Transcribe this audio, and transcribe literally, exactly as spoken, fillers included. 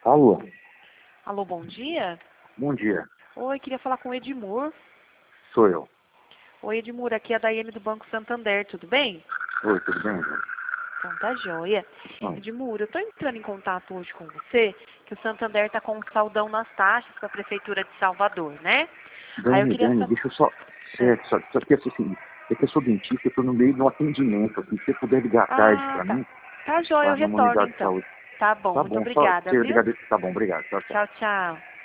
Alô? Alô, bom dia. Bom dia. Oi, queria falar com o Edmur. Sou eu. Oi, Edmur, aqui é a Daiane do Banco Santander, tudo bem? Oi, tudo bem, gente? Então tá joia. Hum. Edmur, eu estou entrando em contato hoje com você, que o Santander está com um saldão nas taxas para a Prefeitura de Salvador, né? Aí eu Dani, queria Dani, saber... deixa eu só... Certo, só, só que assim, é que eu sou dentista, eu tô no meio de um atendimento aqui. Se você puder ligar à tarde Ah, pra tá. mim, Tá joia, lá eu numa retorno unidade de então. saúde. Tá bom, Tá muito bom, só... obrigada, Você viu? ligar... Tá bom, obrigado. Tchau, tchau. Tchau, tchau.